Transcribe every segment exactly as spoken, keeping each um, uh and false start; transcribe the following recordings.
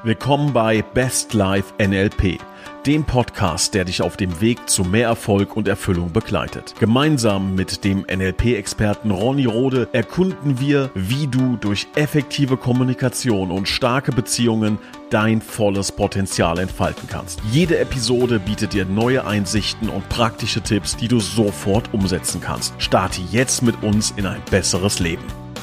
Willkommen bei Best Life N L P, dem Podcast, der dich auf dem Weg zu mehr Erfolg und Erfüllung begleitet. Gemeinsam mit dem N L P-Experten Ronny Rode erkunden wir, wie du durch effektive Kommunikation und starke Beziehungen dein volles Potenzial entfalten kannst. Jede Episode bietet dir neue Einsichten und praktische Tipps, die du sofort umsetzen kannst. Starte jetzt mit uns in ein besseres Leben.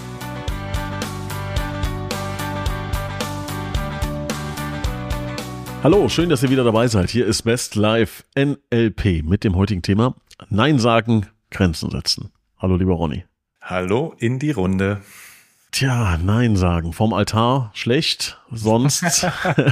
Hallo, schön, dass ihr wieder dabei seid. Hier ist Best Life N L P mit dem heutigen Thema Nein sagen, Grenzen setzen. Hallo, lieber Ronny. Hallo in die Runde. Tja, Nein sagen. Vom Altar schlecht, sonst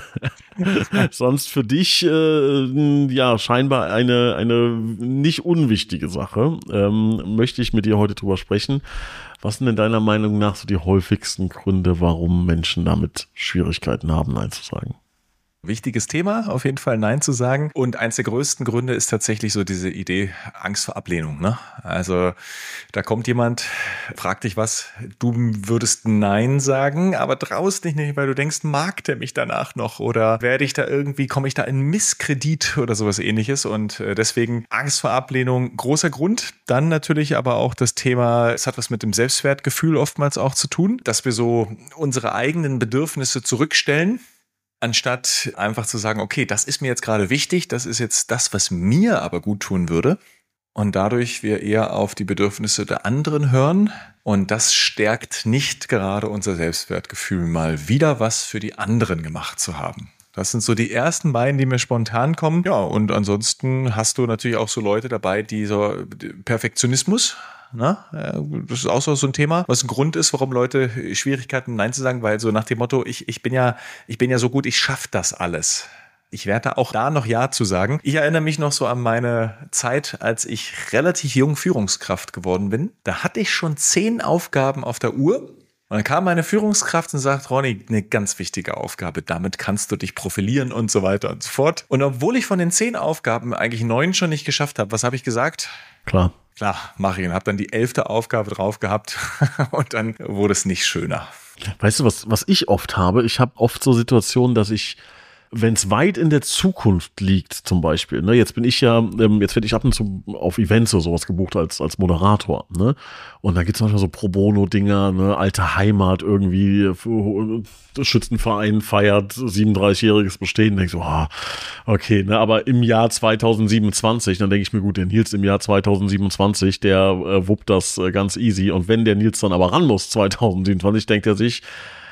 sonst für dich äh, ja scheinbar eine, eine nicht unwichtige Sache. Ähm, möchte ich mit dir heute drüber sprechen. Was sind denn deiner Meinung nach so die häufigsten Gründe, warum Menschen damit Schwierigkeiten haben, Nein zu sagen? Wichtiges Thema, auf jeden Fall Nein zu sagen. Und eins der größten Gründe ist tatsächlich so diese Idee Angst vor Ablehnung. Ne? Also da kommt jemand, fragt dich was, du würdest Nein sagen, aber traust dich nicht, weil du denkst, mag der mich danach noch oder werde ich da irgendwie, komme ich da in Misskredit oder sowas ähnliches. Und deswegen Angst vor Ablehnung, großer Grund. Dann natürlich aber auch das Thema, es hat was mit dem Selbstwertgefühl oftmals auch zu tun, dass wir so unsere eigenen Bedürfnisse zurückstellen, anstatt einfach zu sagen, okay, das ist mir jetzt gerade wichtig, das ist jetzt das, was mir aber gut tun würde. Und dadurch wir eher auf die Bedürfnisse der anderen hören. Und das stärkt nicht gerade unser Selbstwertgefühl, mal wieder was für die anderen gemacht zu haben. Das sind so die ersten beiden, die mir spontan kommen. Ja, und ansonsten hast du natürlich auch so Leute dabei, die so Perfektionismus. Na, das ist auch so ein Thema, was ein Grund ist, warum Leute Schwierigkeiten Nein zu sagen, weil so nach dem Motto, ich, ich bin ja, ich bin ja so gut, ich schaffe das alles. Ich werde auch da noch Ja zu sagen. Ich erinnere mich noch so an meine Zeit, als ich relativ jung Führungskraft geworden bin. Da hatte ich schon zehn Aufgaben auf der Uhr. Und dann kam meine Führungskraft und sagt, Ronny, eine ganz wichtige Aufgabe, damit kannst du dich profilieren und so weiter und so fort. Und obwohl ich von den zehn Aufgaben eigentlich neun schon nicht geschafft habe, was habe ich gesagt? Klar. Klar, mache ich und habe dann die elfte Aufgabe drauf gehabt und dann wurde es nicht schöner. Weißt du, was, was ich oft habe? Ich habe oft so Situationen, dass ich, wenn es weit in der Zukunft liegt, zum Beispiel, ne, jetzt bin ich ja, ähm, jetzt werde ich ab und zu auf Events oder sowas gebucht als als Moderator, ne, und da gibt's manchmal so Pro Bono-Dinger, ne, alte Heimat irgendwie, Schützenverein feiert siebenunddreißigjähriges Bestehen, denk so, ah, okay, ne, aber im Jahr zweitausendsiebenundzwanzig, dann denke ich mir, gut, der Nils im Jahr zweitausendsiebenundzwanzig, der äh, wuppt das äh, ganz easy, und wenn der Nils dann aber ran muss zweitausendsiebenundzwanzig, denkt er sich,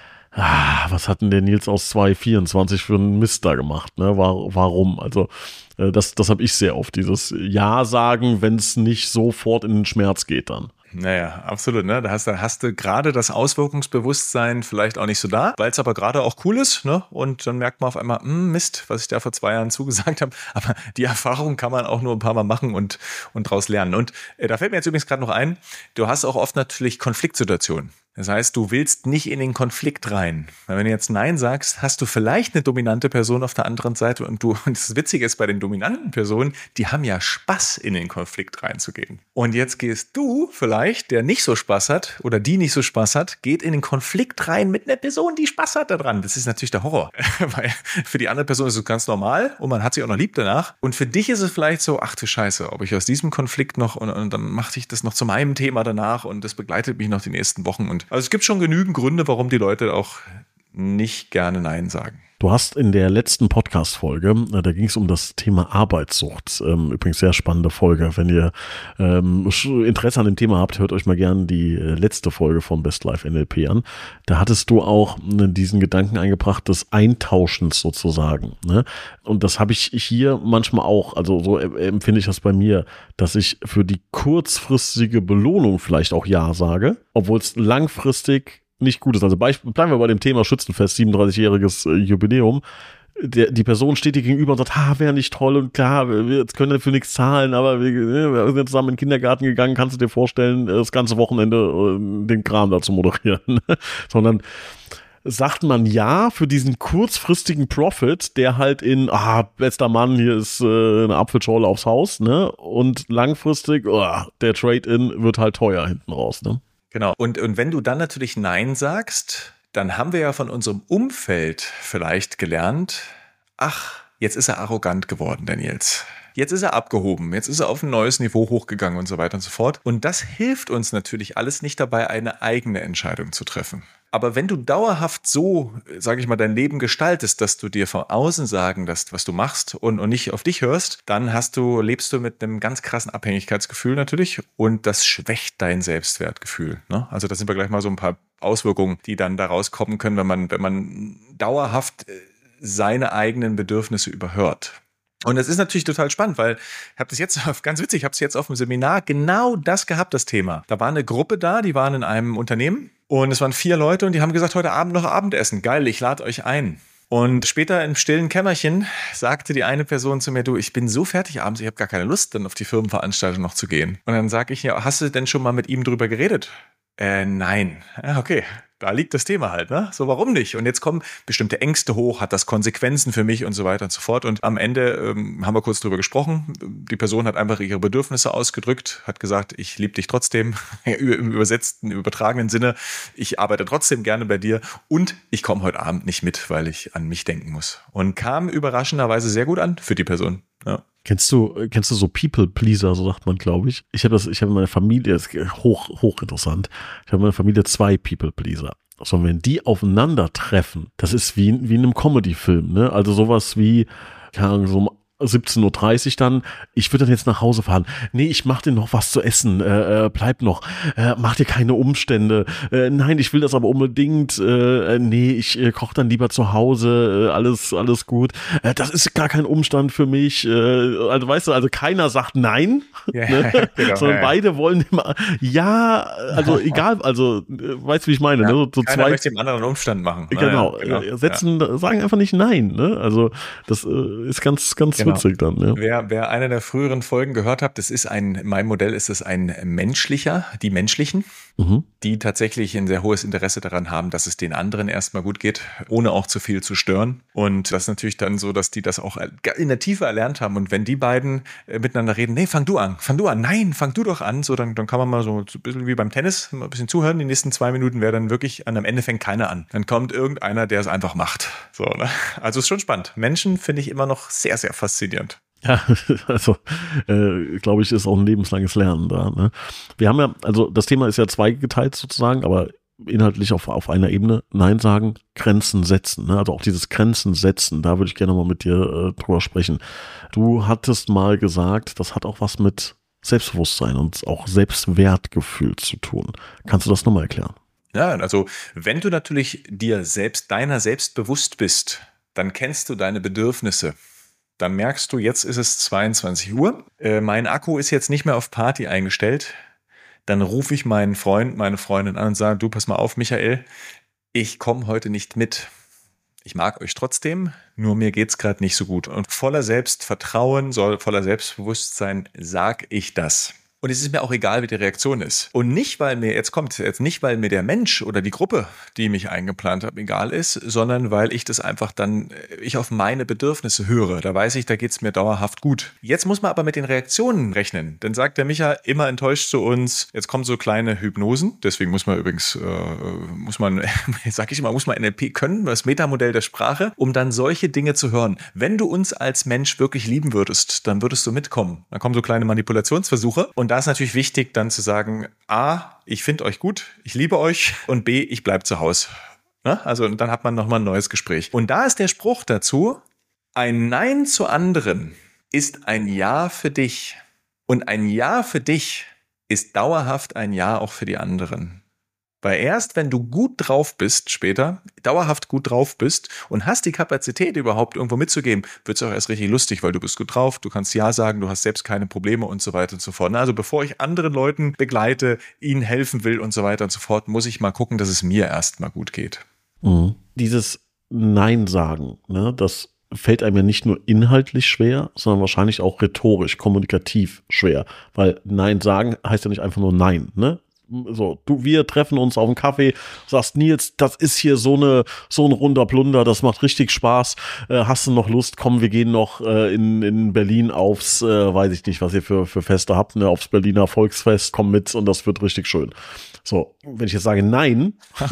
ah, was hat denn der Nils aus zweitausendvierundzwanzig für einen Mist da gemacht, ne? War, warum? Also äh, das, das habe ich sehr oft, dieses Ja sagen, wenn es nicht sofort in den Schmerz geht dann. Naja, absolut, ne? Da hast, da hast du gerade das Auswirkungsbewusstsein vielleicht auch nicht so da, weil es aber gerade auch cool ist, ne? Und dann merkt man auf einmal, hm, Mist, was ich da vor zwei Jahren zugesagt habe. Aber die Erfahrung kann man auch nur ein paar Mal machen und, und draus lernen. Und äh, da fällt mir jetzt übrigens gerade noch ein, du hast auch oft natürlich Konfliktsituationen. Das heißt, du willst nicht in den Konflikt rein. Weil wenn du jetzt Nein sagst, hast du vielleicht eine dominante Person auf der anderen Seite und du, und das Witzige ist bei den dominanten Personen, die haben ja Spaß, in den Konflikt reinzugehen. Und jetzt gehst du vielleicht, der nicht so Spaß hat oder die nicht so Spaß hat, geht in den Konflikt rein mit einer Person, die Spaß hat daran. Das ist natürlich der Horror. Weil für die andere Person ist es ganz normal und man hat sich auch noch lieb danach. Und für dich ist es vielleicht so, ach du Scheiße, ob ich aus diesem Konflikt noch, und, und dann mache ich das noch zu meinem Thema danach und das begleitet mich noch die nächsten Wochen. Und also es gibt schon genügend Gründe, warum die Leute auch nicht gerne Nein sagen. Du hast in der letzten Podcast-Folge, da ging es um das Thema Arbeitssucht, ähm, übrigens sehr spannende Folge. Wenn ihr ähm, Interesse an dem Thema habt, hört euch mal gerne die letzte Folge von Best Life N L P an. Da hattest du auch diesen Gedanken eingebracht des Eintauschens sozusagen, ne? Und das habe ich hier manchmal auch, also so empfinde ich das bei mir, dass ich für die kurzfristige Belohnung vielleicht auch Ja sage, obwohl es langfristig nicht gut ist. Also Beispiel, bleiben wir bei dem Thema Schützenfest, siebenunddreißigjähriges äh, Jubiläum. Der, die Person steht dir gegenüber und sagt, ha, wäre nicht toll und klar, wir jetzt können dafür nichts zahlen, aber wir, wir sind zusammen in den Kindergarten gegangen, kannst du dir vorstellen, das ganze Wochenende äh, den Kram da zu moderieren. Sondern sagt man Ja für diesen kurzfristigen Profit, der halt in, ah, bester Mann, hier ist äh, eine Apfelschorle aufs Haus, ne? Und langfristig, oh, der Trade-in wird halt teuer hinten raus, ne? Genau. Und, und wenn du dann natürlich Nein sagst, dann haben wir ja von unserem Umfeld vielleicht gelernt, ach, jetzt ist er arrogant geworden, der Nils. Jetzt ist er abgehoben, jetzt ist er auf ein neues Niveau hochgegangen und so weiter und so fort. Und das hilft uns natürlich alles nicht dabei, eine eigene Entscheidung zu treffen. Aber wenn du dauerhaft so, sage ich mal, dein Leben gestaltest, dass du dir von außen sagen lässt, was du machst und, und nicht auf dich hörst, dann hast du, lebst du mit einem ganz krassen Abhängigkeitsgefühl natürlich und das schwächt dein Selbstwertgefühl. Ne? Also da sind wir gleich mal so ein paar Auswirkungen, die dann daraus kommen können, wenn man, wenn man dauerhaft seine eigenen Bedürfnisse überhört. Und das ist natürlich total spannend, weil ich habe das jetzt, ganz witzig, ich habe es jetzt auf dem Seminar genau das gehabt, das Thema. Da war eine Gruppe da, die waren in einem Unternehmen und es waren vier Leute und die haben gesagt, heute Abend noch Abendessen. Geil, ich lade euch ein. Und später im stillen Kämmerchen sagte die eine Person zu mir, du, ich bin so fertig abends, ich habe gar keine Lust, dann auf die Firmenveranstaltung noch zu gehen. Und dann sage ich, ja, hast du denn schon mal mit ihm drüber geredet? Äh, nein. Ja, okay. Da liegt das Thema halt, ne? So, warum nicht? Und jetzt kommen bestimmte Ängste hoch, hat das Konsequenzen für mich und so weiter und so fort. Und am Ende ähm, haben wir kurz drüber gesprochen. Die Person hat einfach ihre Bedürfnisse ausgedrückt, hat gesagt, ich liebe dich trotzdem, im übersetzten, im übertragenen Sinne. Ich arbeite trotzdem gerne bei dir und ich komme heute Abend nicht mit, weil ich an mich denken muss. Und kam überraschenderweise sehr gut an für die Person, ja. Kennst du, kennst du so People-Pleaser, so sagt man, glaube ich. Ich habe das, ich habe in meiner Familie, das ist hoch, hochinteressant. Ich habe in meiner Familie zwei People-Pleaser. Also wenn die aufeinandertreffen, das ist wie, wie in einem Comedy-Film, ne? Also sowas wie, keine Ahnung, so siebzehn Uhr dreißig dann, ich würde dann jetzt nach Hause fahren. Nee, ich mach dir noch was zu essen, äh, äh, bleib noch, äh, mach dir keine Umstände. Äh, nein, ich will das aber unbedingt. Äh, nee, ich äh, koche dann lieber zu Hause, äh, alles alles gut. Äh, das ist gar kein Umstand für mich. Äh, also weißt du, also keiner sagt nein, ja, ne? Genau, sondern ja, beide wollen immer, ja, also egal, also weißt du, wie ich meine, ja, ne? So, so keiner zwei, möchte dem anderen Umstand machen. Genau, Ja, genau. setzen, ja. sagen einfach nicht nein, ne? Also das äh, ist ganz, ganz Genau. witzig dann, ja. Wer, wer eine der früheren Folgen gehört hat, das ist ein, in meinem Modell ist es ein menschlicher, die menschlichen, mhm. die tatsächlich ein sehr hohes Interesse daran haben, dass es den anderen erstmal gut geht, ohne auch zu viel zu stören. Und das ist natürlich dann so, dass die das auch in der Tiefe erlernt haben. Und wenn die beiden miteinander reden, nee, fang du an, fang du an, nein, fang du doch an, so dann, dann kann man mal so, so ein bisschen wie beim Tennis, mal ein bisschen zuhören. Die nächsten zwei Minuten wäre dann wirklich, und am Ende fängt keiner an. Dann kommt irgendeiner, der es einfach macht. So, ne? Also ist schon spannend. Menschen finde ich immer noch sehr, sehr faszinierend. Ja, also äh, glaube ich, ist auch ein lebenslanges Lernen da. Ne? Wir haben ja, also das Thema ist ja zweigeteilt sozusagen, aber inhaltlich auf, auf einer Ebene. Nein sagen, Grenzen setzen. Ne? Also auch dieses Grenzen setzen, da würde ich gerne mal mit dir äh, drüber sprechen. Du hattest mal gesagt, das hat auch was mit Selbstbewusstsein und auch Selbstwertgefühl zu tun. Kannst du das nochmal erklären? Ja, also wenn du natürlich dir selbst, deiner selbst bewusst bist, dann kennst du deine Bedürfnisse. Dann merkst du, jetzt ist es zweiundzwanzig Uhr, äh, mein Akku ist jetzt nicht mehr auf Party eingestellt. Dann rufe ich meinen Freund, meine Freundin an und sage, du, pass mal auf, Michael, ich komme heute nicht mit. Ich mag euch trotzdem, nur mir geht's gerade nicht so gut. Und voller Selbstvertrauen, voller Selbstbewusstsein sag ich das. Und es ist mir auch egal, wie die Reaktion ist. Und nicht, weil mir, jetzt kommt jetzt nicht, weil mir der Mensch oder die Gruppe, die mich eingeplant hat, egal ist, sondern weil ich das einfach dann, ich auf meine Bedürfnisse höre. Da weiß ich, da geht's mir dauerhaft gut. Jetzt muss man aber mit den Reaktionen rechnen. Dann sagt der Micha immer enttäuscht zu uns, jetzt kommen so kleine Hypnosen. Deswegen muss man übrigens, äh, muss man, sag ich immer, muss man N L P können, das Metamodell der Sprache, um dann solche Dinge zu hören. Wenn du uns als Mensch wirklich lieben würdest, dann würdest du mitkommen. Dann kommen so kleine Manipulationsversuche. Und da ist natürlich wichtig, dann zu sagen, A, ich finde euch gut, ich liebe euch und B, ich bleibe zu Hause. Ne? Also dann hat man nochmal ein neues Gespräch. Und da ist der Spruch dazu, ein Nein zu anderen ist ein Ja für dich. Und ein Ja für dich ist dauerhaft ein Ja auch für die anderen. Weil erst wenn du gut drauf bist später, dauerhaft gut drauf bist und hast die Kapazität überhaupt irgendwo mitzugeben, wird es auch erst richtig lustig, weil du bist gut drauf, du kannst Ja sagen, du hast selbst keine Probleme und so weiter und so fort. Also bevor ich anderen Leuten begleite, ihnen helfen will und so weiter und so fort, muss ich mal gucken, dass es mir erstmal gut geht. Mhm. Dieses Nein sagen, ne, das fällt einem ja nicht nur inhaltlich schwer, sondern wahrscheinlich auch rhetorisch, kommunikativ schwer. Weil Nein sagen heißt ja nicht einfach nur Nein, ne? So, du, wir treffen uns auf einen Kaffee, sagst, Nils, das ist hier so eine, so ein runder Plunder, das macht richtig Spaß. Äh, hast du noch Lust? Komm, wir gehen noch äh, in, in Berlin aufs, äh, weiß ich nicht, was ihr für, für Feste habt, ne, aufs Berliner Volksfest, komm mit und das wird richtig schön. So, wenn ich jetzt sage nein,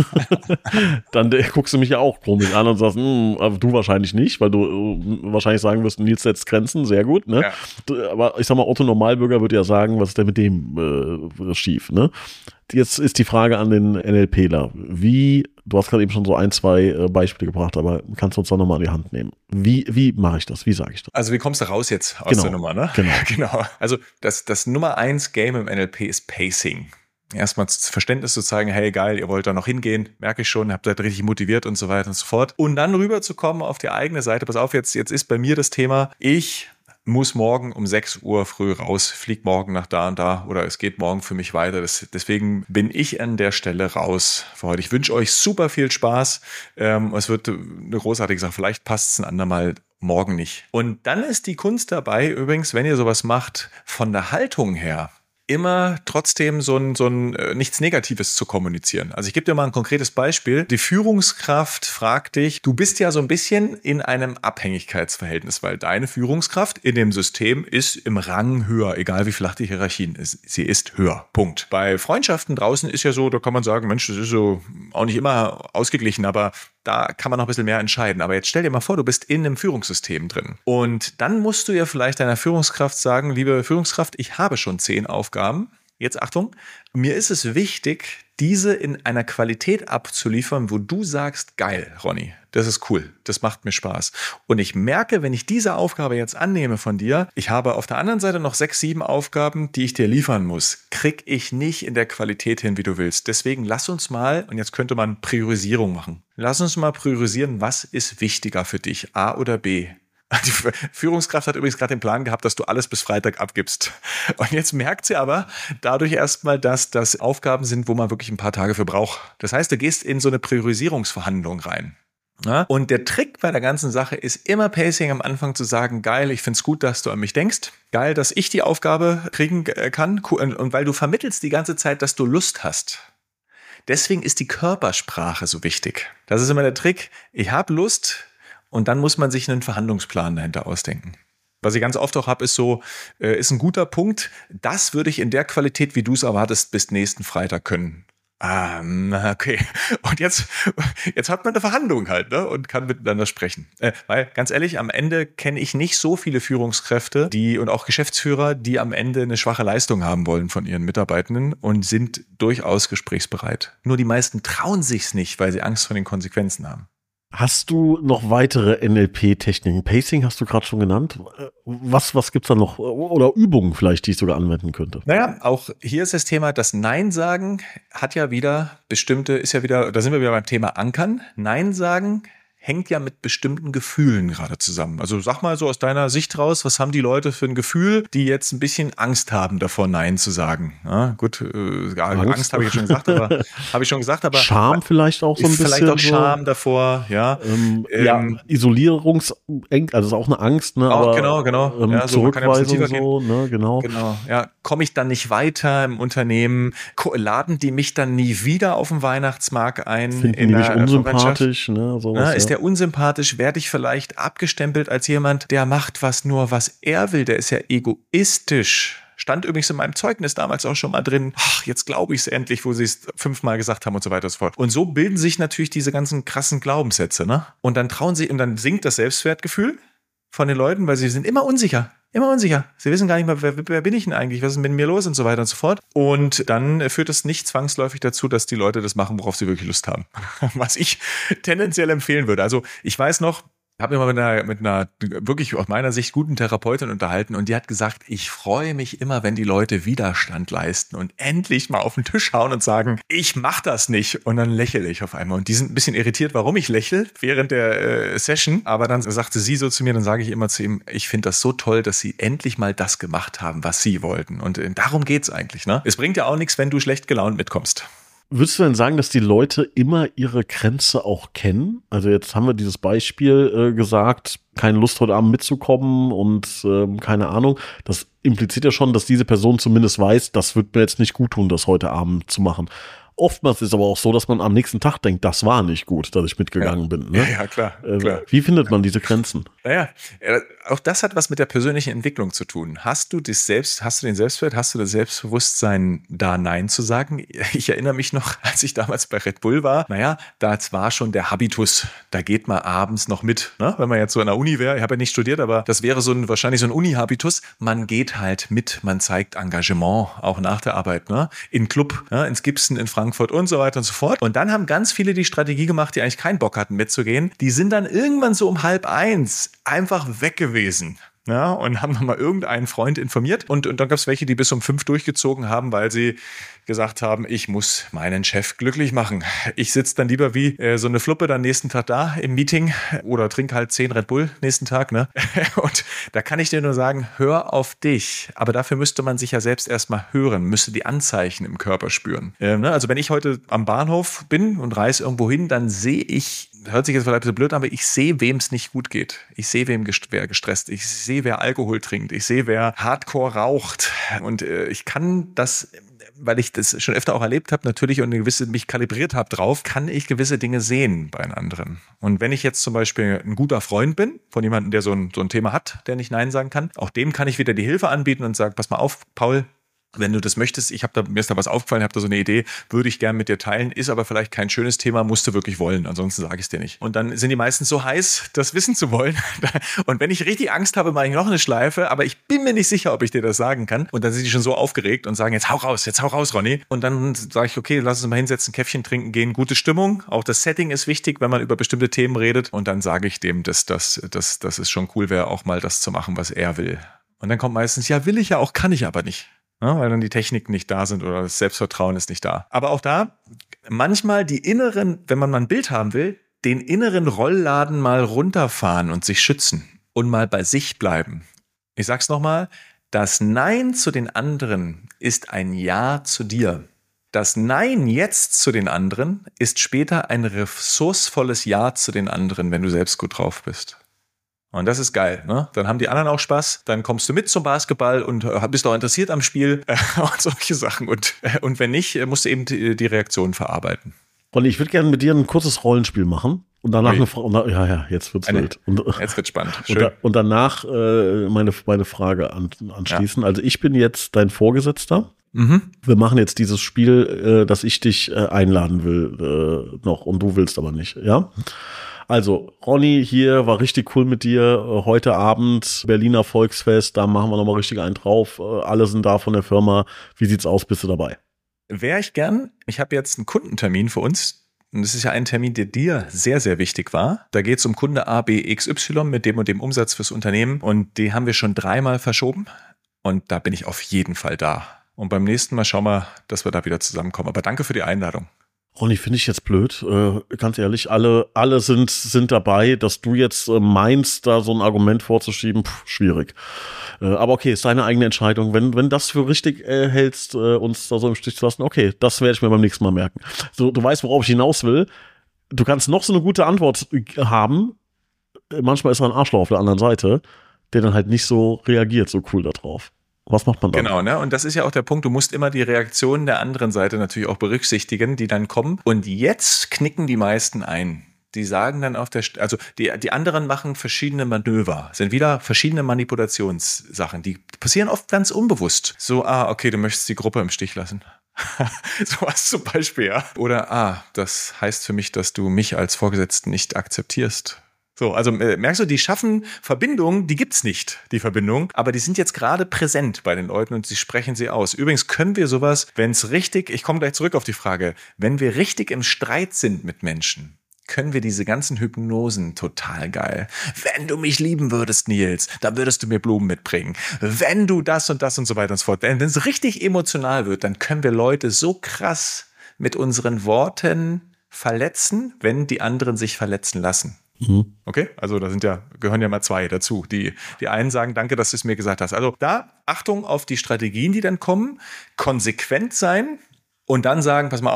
dann äh, guckst du mich ja auch komisch an und sagst, du wahrscheinlich nicht, weil du äh, wahrscheinlich sagen wirst, Nils setzt Grenzen, sehr gut, ne? Ja. Aber ich sag mal, Otto Normalbürger würde ja sagen, was ist denn mit dem äh, schief, ne? Jetzt ist die Frage an den NLPler. Wie, du hast gerade eben schon so ein, zwei äh, Beispiele gebracht, aber kannst du uns da nochmal an die Hand nehmen? Wie, wie mache ich das? Wie sage ich das? Also wie kommst du raus jetzt aus genau. der Nummer, ne? Genau. genau. Also das, das Nummer eins Game im N L P ist Pacing. Erstmal das Verständnis zu zeigen, hey geil, ihr wollt da noch hingehen, merke ich schon, habt ihr richtig motiviert und so weiter und so fort. Und dann rüber zu kommen auf die eigene Seite, pass auf, jetzt, jetzt ist bei mir das Thema, ich muss morgen um sechs Uhr früh raus, flieg morgen nach da und da oder es geht morgen für mich weiter. Das, deswegen bin ich an der Stelle raus für heute. Ich wünsche euch super viel Spaß. Ähm, es wird eine großartige Sache. Vielleicht passt es ein andermal morgen nicht. Und dann ist die Kunst dabei, übrigens, wenn ihr sowas macht, von der Haltung her, immer trotzdem so ein, so ein äh, nichts Negatives zu kommunizieren. Also ich gebe dir mal ein konkretes Beispiel. Die Führungskraft fragt dich, du bist ja so ein bisschen in einem Abhängigkeitsverhältnis, weil deine Führungskraft in dem System ist im Rang höher, egal wie flach die Hierarchien ist. Sie ist höher. Punkt. Bei Freundschaften draußen ist ja so, da kann man sagen, Mensch, das ist so auch nicht immer ausgeglichen, aber da kann man noch ein bisschen mehr entscheiden. Aber jetzt stell dir mal vor, du bist in einem Führungssystem drin. Und dann musst du ja vielleicht deiner Führungskraft sagen, liebe Führungskraft, ich habe schon zehn Aufgaben. Jetzt Achtung, mir ist es wichtig, diese in einer Qualität abzuliefern, wo du sagst, geil, Ronny, das ist cool, das macht mir Spaß. Und ich merke, wenn ich diese Aufgabe jetzt annehme von dir, ich habe auf der anderen Seite noch sechs, sieben Aufgaben, die ich dir liefern muss, krieg ich nicht in der Qualität hin, wie du willst. Deswegen lass uns mal, und jetzt könnte man Priorisierung machen, lass uns mal priorisieren, was ist wichtiger für dich, A oder B? Die Führungskraft hat übrigens gerade den Plan gehabt, dass du alles bis Freitag abgibst. Und jetzt merkt sie aber dadurch erstmal, dass das Aufgaben sind, wo man wirklich ein paar Tage für braucht. Das heißt, du gehst in so eine Priorisierungsverhandlung rein. Ja? Und der Trick bei der ganzen Sache ist immer Pacing am Anfang zu sagen, geil, ich find's gut, dass du an mich denkst. Geil, dass ich die Aufgabe kriegen kann. Und weil du vermittelst die ganze Zeit, dass du Lust hast. Deswegen ist die Körpersprache so wichtig. Das ist immer der Trick. Ich habe Lust. Und dann muss man sich einen Verhandlungsplan dahinter ausdenken. Was ich ganz oft auch habe, ist so, äh, ist ein guter Punkt, das würde ich in der Qualität, wie du es erwartest, bis nächsten Freitag können. Ah, okay. Und jetzt, jetzt hat man eine Verhandlung halt, ne, und kann miteinander sprechen. Äh, weil, ganz ehrlich, am Ende kenne ich nicht so viele Führungskräfte, die und auch Geschäftsführer, die am Ende eine schwache Leistung haben wollen von ihren Mitarbeitenden und sind durchaus gesprächsbereit. Nur die meisten trauen sich's nicht, weil sie Angst vor den Konsequenzen haben. Hast du noch weitere N L P-Techniken? Pacing hast du gerade schon genannt. Was, was gibt's da noch? Oder Übungen vielleicht, die ich sogar anwenden könnte? Naja, auch hier ist das Thema, das Nein sagen hat ja wieder bestimmte, ist ja wieder, da sind wir wieder beim Thema Ankern. Nein sagen hängt ja mit bestimmten Gefühlen gerade zusammen. Also sag mal so aus deiner Sicht raus, was haben die Leute für ein Gefühl, die jetzt ein bisschen Angst haben davor, Nein zu sagen? Ja, gut, äh, Angst, Angst habe ich schon gesagt, aber habe ich schon gesagt, aber Scham vielleicht auch so ein bisschen. Vielleicht auch Scham so davor, ja. Ähm, ähm, ja, Isolierungs, also das ist auch eine Angst, ne? Auch, aber, genau, genau. Ähm, ja, so, Zurückweisung ja so, ne, genau. Genau, ja. Komme ich dann nicht weiter im Unternehmen? Laden die mich dann nie wieder auf dem Weihnachtsmarkt ein? Finden die mich unsympathisch, ne? Sowas, Na, ist ja. der unsympathisch? Werde ich vielleicht abgestempelt als jemand, der macht was nur, was er will? Der ist ja egoistisch. Stand übrigens in meinem Zeugnis damals auch schon mal drin. Ach, jetzt glaube ich es endlich, wo sie es fünfmal gesagt haben und so weiter und so fort. Und so bilden sich natürlich diese ganzen krassen Glaubenssätze, ne? Und dann trauen sie, und dann sinkt das Selbstwertgefühl von den Leuten, weil sie sind immer unsicher. Immer unsicher. Sie wissen gar nicht mehr, wer, wer bin ich denn eigentlich? Was ist mit mir los und so weiter und so fort. Und dann führt es nicht zwangsläufig dazu, dass die Leute das machen, worauf sie wirklich Lust haben. Was ich tendenziell empfehlen würde. Also ich weiß noch, ich habe mich mal mit einer, mit einer wirklich aus meiner Sicht guten Therapeutin unterhalten und die hat gesagt, ich freue mich immer, wenn die Leute Widerstand leisten und endlich mal auf den Tisch hauen und sagen, ich mach das nicht. Und dann lächle ich auf einmal. Und die sind ein bisschen irritiert, warum ich lächle während der äh, Session. Aber dann sagte sie so zu mir, dann sage ich immer zu ihm, ich finde das so toll, dass sie endlich mal das gemacht haben, was sie wollten. Und äh, darum geht's eigentlich, ne? Es bringt ja auch nichts, wenn du schlecht gelaunt mitkommst. Würdest du denn sagen, dass die Leute immer ihre Grenze auch kennen? Also jetzt haben wir dieses Beispiel äh, gesagt, keine Lust heute Abend mitzukommen und ähm, keine Ahnung. Das impliziert ja schon, dass diese Person zumindest weiß, das wird mir jetzt nicht gut tun, das heute Abend zu machen. Oftmals ist es aber auch so, dass man am nächsten Tag denkt, das war nicht gut, dass ich mitgegangen ja. bin. Ne? Ja, ja, klar, äh, klar. Wie findet man diese Grenzen? Naja, auch das hat was mit der persönlichen Entwicklung zu tun. Hast du das selbst, hast du den Selbstwert, hast du das Selbstbewusstsein, da Nein zu sagen? Ich erinnere mich noch, als ich damals bei Red Bull war, naja, da war schon der Habitus, da geht man abends noch mit, ne? Wenn man jetzt so an der Uni wäre, ich habe ja nicht studiert, aber das wäre so ein, wahrscheinlich so ein Uni-Habitus, man geht halt mit, man zeigt Engagement, auch nach der Arbeit, ne? In Club, ne? Ins Gibson, in Frankfurt und so weiter und so fort. Und dann haben ganz viele die Strategie gemacht, die eigentlich keinen Bock hatten mitzugehen, die sind dann irgendwann so um halb eins einfach weg gewesen. Ja, und haben nochmal irgendeinen Freund informiert. Und, und dann gab es welche, die bis um fünf durchgezogen haben, weil sie gesagt haben, ich muss meinen Chef glücklich machen. Ich sitze dann lieber wie äh, so eine Fluppe dann nächsten Tag da im Meeting oder trinke halt zehn Red Bull nächsten Tag. Ne? Und da kann ich dir nur sagen, hör auf dich. Aber dafür müsste man sich ja selbst erstmal hören, müsste die Anzeichen im Körper spüren. Ähm, ne? Also wenn ich heute am Bahnhof bin und reise irgendwo hin, dann sehe ich, hört sich jetzt vielleicht ein bisschen blöd an, aber ich sehe, wem es nicht gut geht. Ich sehe, wem gest- wer gestresst. Ich sehe, wer Alkohol trinkt. Ich sehe, wer Hardcore raucht. Und äh, ich kann das, weil ich das schon öfter auch erlebt habe, natürlich und eine gewisse mich kalibriert habe drauf, kann ich gewisse Dinge sehen bei einem anderen. Und wenn ich jetzt zum Beispiel ein guter Freund bin, von jemandem, der so ein, so ein Thema hat, der nicht Nein sagen kann, auch dem kann ich wieder die Hilfe anbieten und sagen, pass mal auf, Paul, wenn du das möchtest, ich habe da, mir ist da was aufgefallen, habe da so eine Idee, würde ich gerne mit dir teilen, ist aber vielleicht kein schönes Thema, musst du wirklich wollen, ansonsten sage ich es dir nicht. Und dann sind die meistens so heiß, das wissen zu wollen. Und wenn ich richtig Angst habe, mache ich noch eine Schleife, aber ich bin mir nicht sicher, ob ich dir das sagen kann. Und dann sind die schon so aufgeregt und sagen, jetzt hau raus, jetzt hau raus, Ronny. Und dann sage ich, okay, lass uns mal hinsetzen, Käffchen trinken gehen, gute Stimmung. Auch das Setting ist wichtig, wenn man über bestimmte Themen redet. Und dann sage ich dem, dass, dass, dass, dass es schon cool wäre, auch mal das zu machen, was er will. Und dann kommt meistens, ja, will ich ja auch, kann ich aber nicht. Ja, weil dann die Techniken nicht da sind oder das Selbstvertrauen ist nicht da. Aber auch da, manchmal die inneren, wenn man mal ein Bild haben will, den inneren Rollladen mal runterfahren und sich schützen und mal bei sich bleiben. Ich sag's nochmal, das Nein zu den anderen ist ein Ja zu dir. Das Nein jetzt zu den anderen ist später ein ressourcevolles Ja zu den anderen, wenn du selbst gut drauf bist. Und das ist geil, ne? Dann haben die anderen auch Spaß, dann kommst du mit zum Basketball und äh, bist auch interessiert am Spiel äh, und solche Sachen. Und, äh, und wenn nicht, musst du eben die, die Reaktion verarbeiten. Ronny, ich würde gerne mit dir ein kurzes Rollenspiel machen und danach Ui. eine Frage. Ja, ja, jetzt wird's Eine, wild. Und, jetzt wird's spannend. Und, da, und danach äh, meine, meine Frage an, anschließen. Ja. Also ich bin jetzt dein Vorgesetzter. Mhm. Wir machen jetzt dieses Spiel, äh, dass ich dich äh, einladen will äh, noch und du willst aber nicht, ja? Also, Ronny, hier war richtig cool mit dir. Heute Abend Berliner Volksfest, da machen wir nochmal richtig einen drauf. Alle sind da von der Firma. Wie sieht's aus? Bist du dabei? Wäre ich gern. Ich habe jetzt einen Kundentermin für uns. Und das ist ja ein Termin, der dir sehr, sehr wichtig war. Da geht es um Kunde A, B, X, Y mit dem und dem Umsatz fürs Unternehmen. Und die haben wir schon dreimal verschoben. Und da bin ich auf jeden Fall da. Und beim nächsten Mal schauen wir, dass wir da wieder zusammenkommen. Aber danke für die Einladung. Ronny, finde ich jetzt blöd, äh, ganz ehrlich, alle alle sind sind dabei, dass du jetzt äh, meinst, da so ein Argument vorzuschieben, pff, schwierig. Äh, aber okay, ist deine eigene Entscheidung. Wenn wenn das für richtig äh, hältst, äh, uns da so im Stich zu lassen, okay, das werde ich mir beim nächsten Mal merken. So, du weißt, worauf ich hinaus will. Du kannst noch so eine gute Antwort haben. Manchmal ist da ein Arschloch auf der anderen Seite, der dann halt nicht so reagiert, so cool da drauf. Was macht man dann? Genau, ne? Und das ist ja auch der Punkt, du musst immer die Reaktionen der anderen Seite natürlich auch berücksichtigen, die dann kommen. Und jetzt knicken die meisten ein. Die sagen dann auf der, St- also die, die anderen machen verschiedene Manöver, sind wieder verschiedene Manipulationssachen, die passieren oft ganz unbewusst. So, ah, okay, du möchtest die Gruppe im Stich lassen. So was zum Beispiel, ja. Oder, ah, das heißt für mich, dass du mich als Vorgesetzten nicht akzeptierst. So, also äh, merkst du, die schaffen Verbindungen, die gibt's nicht, die Verbindung, aber die sind jetzt gerade präsent bei den Leuten und sie sprechen sie aus. Übrigens können wir sowas, wenn es richtig, ich komme gleich zurück auf die Frage, wenn wir richtig im Streit sind mit Menschen, können wir diese ganzen Hypnosen total geil. Wenn du mich lieben würdest, Nils, dann würdest du mir Blumen mitbringen. Wenn du das und das und so weiter und so fort. Wenn es richtig emotional wird, dann können wir Leute so krass mit unseren Worten verletzen, wenn die anderen sich verletzen lassen. Mhm. Okay, also da sind ja, gehören ja mal zwei dazu. Die, die einen sagen, danke, dass du es mir gesagt hast. Also da Achtung auf die Strategien, die dann kommen, konsequent sein und dann sagen, pass mal auf,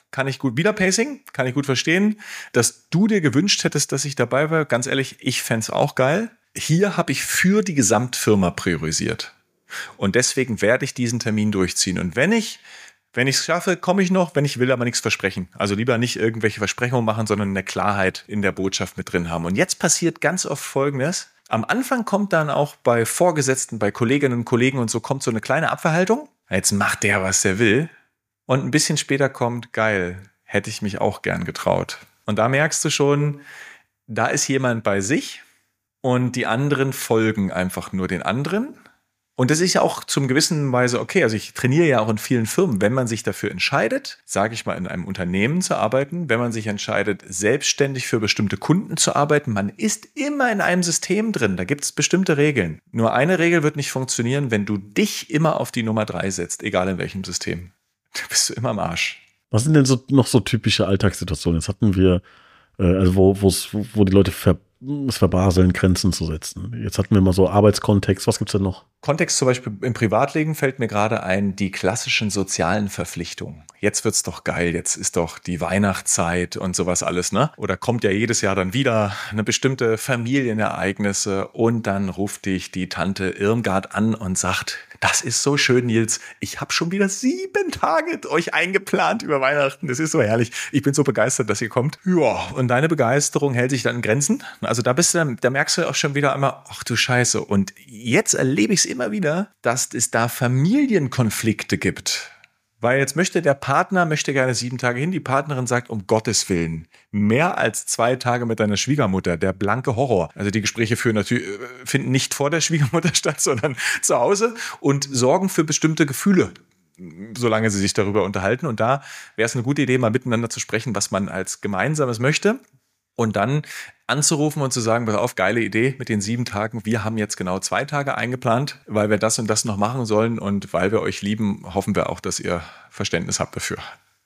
kann ich gut, wieder Pacing, kann ich gut verstehen. Dass du dir gewünscht hättest, dass ich dabei war, ganz ehrlich, ich fände es auch geil. Hier habe ich für die Gesamtfirma priorisiert. Und deswegen werde ich diesen Termin durchziehen. Und wenn ich Wenn ich es schaffe, komme ich noch, wenn ich will, aber nichts versprechen. Also lieber nicht irgendwelche Versprechungen machen, sondern eine Klarheit in der Botschaft mit drin haben. Und jetzt passiert ganz oft Folgendes. Am Anfang kommt dann auch bei Vorgesetzten, bei Kolleginnen und Kollegen und so kommt so eine kleine Abverhaltung. Jetzt macht der, was der will. Und ein bisschen später kommt, geil, hätte ich mich auch gern getraut. Und da merkst du schon, da ist jemand bei sich und die anderen folgen einfach nur den anderen. Und das ist ja auch zum gewissen Weise okay. Also ich trainiere ja auch in vielen Firmen. Wenn man sich dafür entscheidet, sage ich mal, in einem Unternehmen zu arbeiten, wenn man sich entscheidet, selbstständig für bestimmte Kunden zu arbeiten, man ist immer in einem System drin. Da gibt es bestimmte Regeln. Nur eine Regel wird nicht funktionieren, wenn du dich immer auf die Nummer drei setzt, egal in welchem System. Da bist du immer am Arsch. Was sind denn so noch so typische Alltagssituationen? Jetzt hatten wir, äh, also wo, wo's, wo die Leute ver es verbaseln, Grenzen zu setzen. Jetzt hatten wir mal so Arbeitskontext. Was gibt's denn noch? Kontext zum Beispiel im Privatleben fällt mir gerade ein, die klassischen sozialen Verpflichtungen. Jetzt wird's doch geil, jetzt ist doch die Weihnachtszeit und sowas alles, ne? Oder kommt ja jedes Jahr dann wieder eine bestimmte Familienereignisse und dann ruft dich die Tante Irmgard an und sagt, das ist so schön, Nils, ich habe schon wieder sieben Tage euch eingeplant über Weihnachten. Das ist so herrlich. Ich bin so begeistert, dass ihr kommt. Ja, und deine Begeisterung hält sich dann in Grenzen. Also da bist du, da merkst du auch schon wieder einmal, ach du Scheiße. Und jetzt erlebe ich es immer wieder, dass es da Familienkonflikte gibt. Weil jetzt möchte der Partner, möchte gerne sieben Tage hin, die Partnerin sagt, um Gottes Willen, mehr als zwei Tage mit deiner Schwiegermutter, der blanke Horror. Also die Gespräche führen natürlich, finden nicht vor der Schwiegermutter statt, sondern zu Hause und sorgen für bestimmte Gefühle, solange sie sich darüber unterhalten. Und da wäre es eine gute Idee, mal miteinander zu sprechen, was man als Gemeinsames möchte. Und dann anzurufen und zu sagen, pass auf, geile Idee mit den sieben Tagen. Wir haben jetzt genau zwei Tage eingeplant, weil wir das und das noch machen sollen. Und weil wir euch lieben, hoffen wir auch, dass ihr Verständnis habt dafür.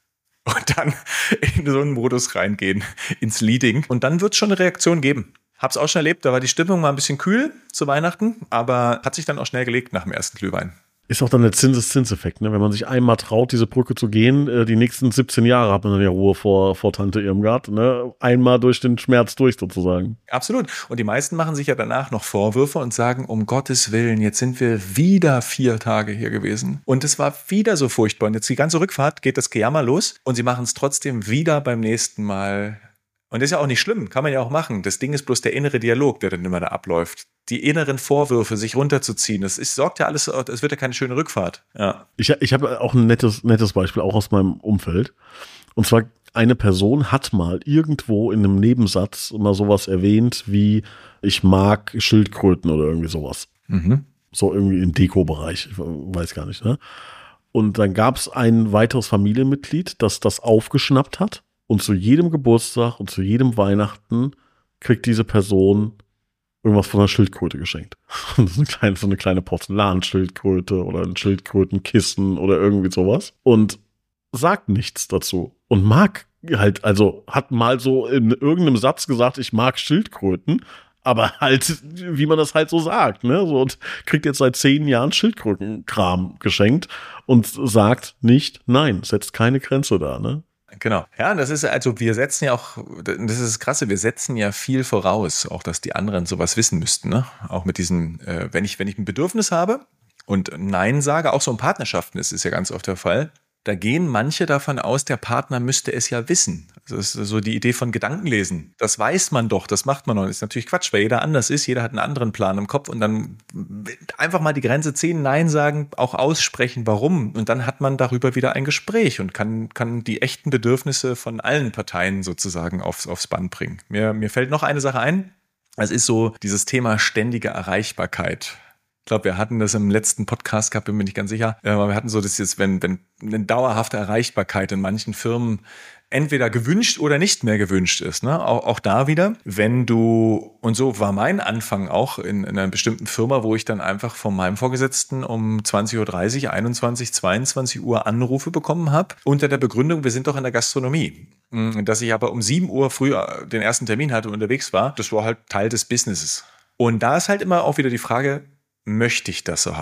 Und dann in so einen Modus reingehen, ins Leading. Und dann wird es schon eine Reaktion geben. Hab's auch schon erlebt, da war die Stimmung mal ein bisschen kühl zu Weihnachten, aber hat sich dann auch schnell gelegt nach dem ersten Glühwein. Ist auch dann der Zinseszinseffekt, ne? Wenn man sich einmal traut, diese Brücke zu gehen, äh, die nächsten siebzehn Jahre hat man dann ja Ruhe vor, vor Tante Irmgard, ne? Einmal durch den Schmerz durch sozusagen. Absolut. Und die meisten machen sich ja danach noch Vorwürfe und sagen, um Gottes Willen, jetzt sind wir wieder vier Tage hier gewesen. Und es war wieder so furchtbar. Und jetzt die ganze Rückfahrt geht das Gejammer los und sie machen es trotzdem wieder beim nächsten Mal. Und das ist ja auch nicht schlimm, kann man ja auch machen. Das Ding ist bloß der innere Dialog, der dann immer da abläuft. Die inneren Vorwürfe, sich runterzuziehen, das ist, sorgt ja alles, es wird ja keine schöne Rückfahrt. Ja. Ich, ich habe auch ein nettes, nettes Beispiel, auch aus meinem Umfeld. Und zwar, eine Person hat mal irgendwo in einem Nebensatz mal sowas erwähnt wie, ich mag Schildkröten oder irgendwie sowas. Mhm. So irgendwie im Deko-Bereich, ich weiß gar nicht, ne? Und dann gab es ein weiteres Familienmitglied, das das aufgeschnappt hat. Und zu jedem Geburtstag und zu jedem Weihnachten kriegt diese Person irgendwas von einer Schildkröte geschenkt. Das ist eine kleine, so eine kleine Porzellanschildkröte oder ein Schildkrötenkissen oder irgendwie sowas. Und sagt nichts dazu. Und mag halt, also hat mal so in irgendeinem Satz gesagt, ich mag Schildkröten, aber halt, wie man das halt so sagt, ne? So, und kriegt jetzt seit zehn Jahren Schildkrötenkram geschenkt und sagt nicht, nein, setzt keine Grenze da, ne? Genau. Ja, das ist also, wir setzen ja auch, das ist das Krasse, wir setzen ja viel voraus, auch dass die anderen sowas wissen müssten, ne? Auch mit diesen, äh, wenn ich, wenn ich ein Bedürfnis habe und Nein sage, auch so in Partnerschaften ist es ja ganz oft der Fall, da gehen manche davon aus, der Partner müsste es ja wissen. Das ist so die Idee von Gedankenlesen. Das weiß man doch, das macht man doch. Das ist natürlich Quatsch, weil jeder anders ist, jeder hat einen anderen Plan im Kopf und dann einfach mal die Grenze ziehen, Nein sagen, auch aussprechen, warum. Und dann hat man darüber wieder ein Gespräch und kann, kann die echten Bedürfnisse von allen Parteien sozusagen aufs, aufs Band bringen. Mir, mir fällt noch eine Sache ein. Es ist so dieses Thema ständige Erreichbarkeit. Ich glaube, wir hatten das im letzten Podcast gehabt, bin mir nicht ganz sicher. Aber wir hatten so, dass jetzt, wenn, wenn eine dauerhafte Erreichbarkeit in manchen Firmen entweder gewünscht oder nicht mehr gewünscht ist, ne? Auch, auch da wieder, wenn du, und so war mein Anfang auch in, in einer bestimmten Firma, wo ich dann einfach von meinem Vorgesetzten um zwanzig Uhr dreißig, einundzwanzig, zweiundzwanzig Uhr Anrufe bekommen habe, unter der Begründung, wir sind doch in der Gastronomie. Dass ich aber um sieben Uhr früh den ersten Termin hatte und unterwegs war, das war halt Teil des Businesses. Und da ist halt immer auch wieder die Frage, möchte ich das so haben?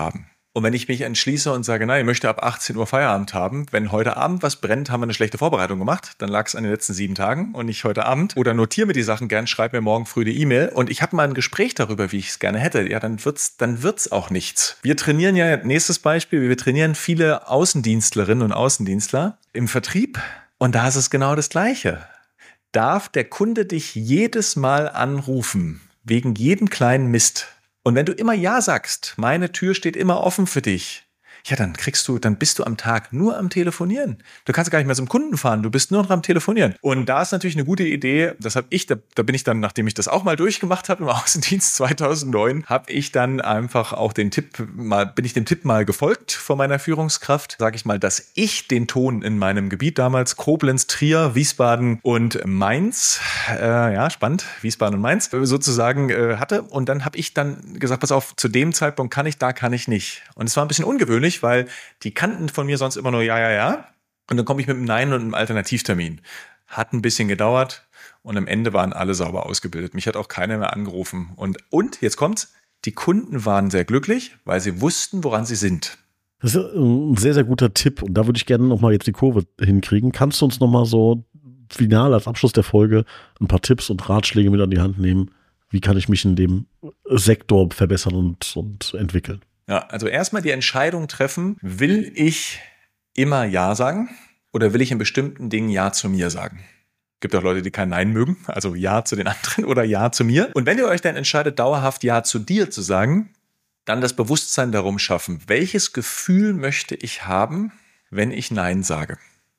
Und wenn ich mich entschließe und sage, nein, ich möchte ab achtzehn Uhr Feierabend haben, wenn heute Abend was brennt, haben wir eine schlechte Vorbereitung gemacht, dann lag es an den letzten sieben Tagen und nicht heute Abend. Oder notiere mir die Sachen gern, schreib mir morgen früh die E-Mail und ich habe mal ein Gespräch darüber, wie ich es gerne hätte. Ja, dann wird's, dann wird's auch nichts. Wir trainieren ja, nächstes Beispiel, wir trainieren viele Außendienstlerinnen und Außendienstler im Vertrieb und da ist es genau das Gleiche. Darf der Kunde dich jedes Mal anrufen, wegen jedem kleinen Mist? Und wenn du immer Ja sagst, meine Tür steht immer offen für dich, ja, dann kriegst du, dann bist du am Tag nur am Telefonieren. Du kannst gar nicht mehr zum Kunden fahren, du bist nur noch am Telefonieren. Und da ist natürlich eine gute Idee, das habe ich, da, da bin ich dann, nachdem ich das auch mal durchgemacht habe im Außendienst zweitausendneun, habe ich dann einfach auch den Tipp mal, bin ich dem Tipp mal gefolgt von meiner Führungskraft, sage ich mal, dass ich den Ton in meinem Gebiet damals, Koblenz, Trier, Wiesbaden und Mainz, äh, ja, spannend, Wiesbaden und Mainz, sozusagen äh, hatte. Und dann habe ich dann gesagt, pass auf, zu dem Zeitpunkt kann ich, da kann ich nicht. Und es war ein bisschen ungewöhnlich, weil die kannten von mir sonst immer nur ja, ja, ja. Und dann komme ich mit einem Nein und einem Alternativtermin. Hat ein bisschen gedauert und am Ende waren alle sauber ausgebildet. Mich hat auch keiner mehr angerufen. Und, und jetzt kommt's, die Kunden waren sehr glücklich, weil sie wussten, woran sie sind. Das ist ein sehr, sehr guter Tipp. Und da würde ich gerne nochmal jetzt die Kurve hinkriegen. Kannst du uns nochmal so final als Abschluss der Folge ein paar Tipps und Ratschläge mit an die Hand nehmen? Wie kann ich mich in dem Sektor verbessern und, und entwickeln? Ja, also erstmal die Entscheidung treffen, will ich immer Ja sagen oder will ich in bestimmten Dingen Ja zu mir sagen? Gibt auch Leute, die kein Nein mögen, also Ja zu den anderen oder Ja zu mir. Und wenn ihr euch dann entscheidet, dauerhaft Ja zu dir zu sagen, dann das Bewusstsein darum schaffen, welches Gefühl möchte ich haben, wenn ich Nein sage?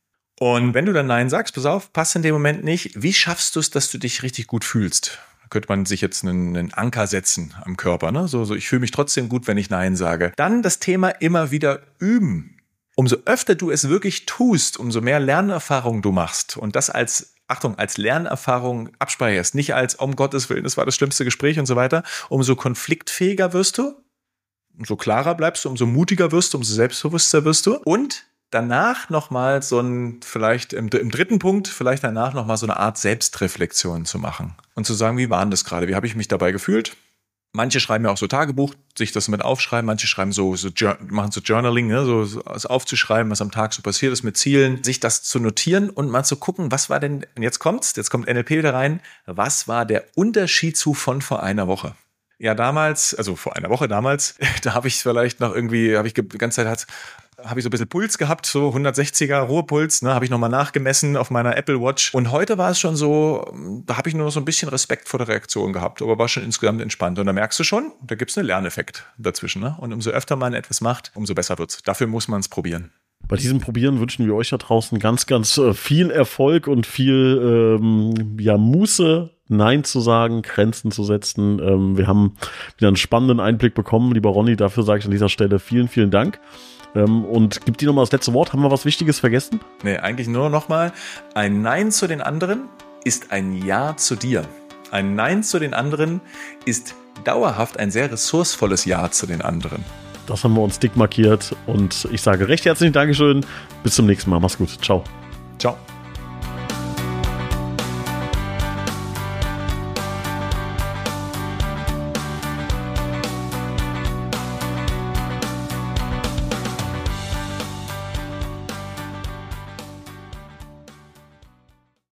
Und wenn du dann Nein sagst, pass auf, passt in dem Moment nicht, wie schaffst du es, dass du dich richtig gut fühlst? Könnte man sich jetzt einen, einen Anker setzen am Körper, ne? So, so ich fühle mich trotzdem gut, wenn ich Nein sage. Dann das Thema immer wieder üben. Umso öfter du es wirklich tust, umso mehr Lernerfahrung du machst und das als, Achtung, als Lernerfahrung abspeicherst, nicht als, um Gottes Willen, das war das schlimmste Gespräch und so weiter, umso konfliktfähiger wirst du, umso klarer bleibst du, umso mutiger wirst du, umso selbstbewusster wirst du und danach nochmal so ein, vielleicht im, im dritten Punkt, vielleicht danach nochmal so eine Art Selbstreflexion zu machen. Und zu sagen, wie war denn das gerade? Wie habe ich mich dabei gefühlt? Manche schreiben ja auch so Tagebuch, sich das mit aufschreiben. Manche schreiben so, so machen so Journaling, ne? so, so aufzuschreiben, was am Tag so passiert ist mit Zielen, sich das zu notieren und mal zu gucken, was war denn, und jetzt kommt's, jetzt kommt N L P wieder rein, was war der Unterschied zu von vor einer Woche? Ja, damals, also vor einer Woche damals, da habe ich vielleicht noch irgendwie, habe ich die ganze Zeit hat, habe ich so ein bisschen Puls gehabt, so hundertsechziger Ruhepuls, ne, habe ich nochmal nachgemessen auf meiner Apple Watch. Und heute war es schon so, da habe ich nur noch so ein bisschen Respekt vor der Reaktion gehabt, aber war schon insgesamt entspannt. Und da merkst du schon, da gibt es einen Lerneffekt dazwischen. Ne? Und umso öfter man etwas macht, umso besser wird's. Dafür muss man es probieren. Bei diesem Probieren wünschen wir euch da draußen ganz, ganz viel Erfolg und viel ähm, ja, Muße, Nein zu sagen, Grenzen zu setzen. Ähm, wir haben wieder einen spannenden Einblick bekommen, lieber Ronny. Dafür sage ich an dieser Stelle vielen, vielen Dank. Ähm, und gib dir nochmal das letzte Wort. Haben wir was Wichtiges vergessen? Nee, eigentlich nur nochmal. Ein Nein zu den anderen ist ein Ja zu dir. Ein Nein zu den anderen ist dauerhaft ein sehr ressourcevolles Ja zu den anderen. Das haben wir uns dick markiert. Und ich sage recht herzlichen Dankeschön. Bis zum nächsten Mal. Mach's gut. Ciao. Ciao.